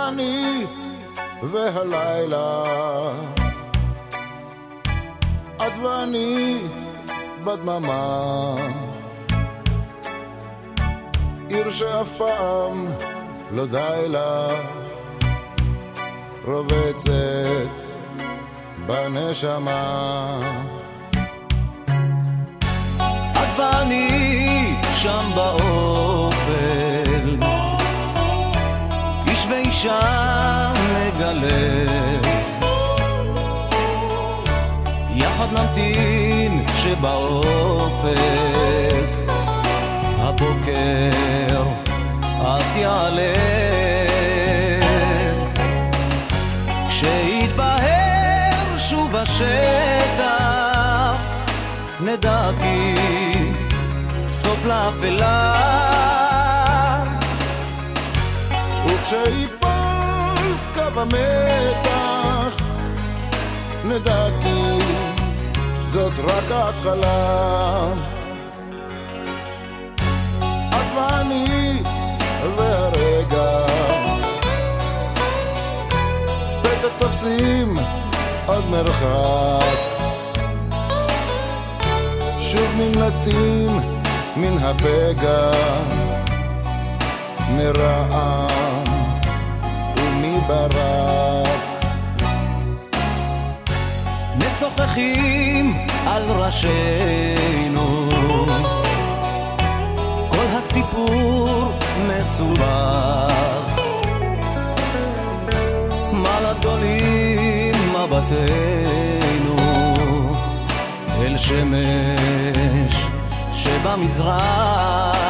ואני והלילה, את ואני בדממה, עיר שאף פעם לא די לה, רובצת בנשמה. את ואני שם באופל, איש ואישה נגלה, יחד נמתין שבאופק הבוקר את יעלה. כשיתבהר שוב השטח נדע כי סוף לאפלה, וכשיפול קו המתח נדע כי זאת רק ההתחלה. את ואני והרגע בטח תופסים עוד מרחק, שוב נמלטים מן הפגע, מרעם ומברק. משוחחים על ראשינו, כל הסיפור מסובך, מעלת עולים מבטנו אל שמש שבמזרח.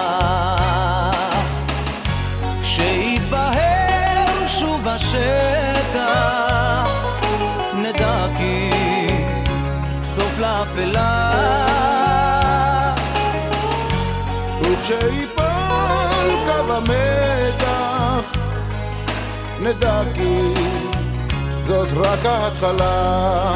כשיתבהר שוב השטח נדע כי סוף לאפלה, וכשיפול קו המתח נדע כי זאת רק ההתחלה.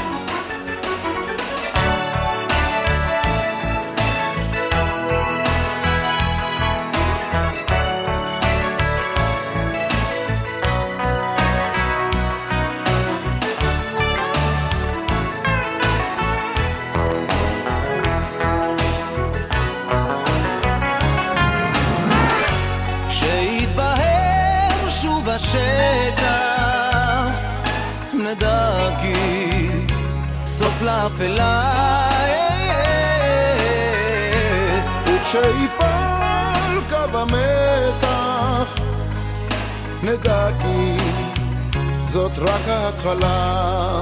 השטח נדע כי סוף לאפלה, וכשיפול קו המתח נדע כי זאת רק ההתחלה.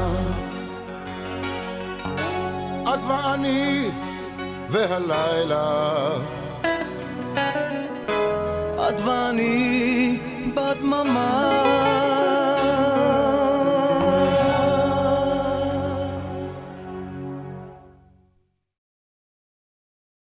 את ואני והלילה, את ואני בדממה,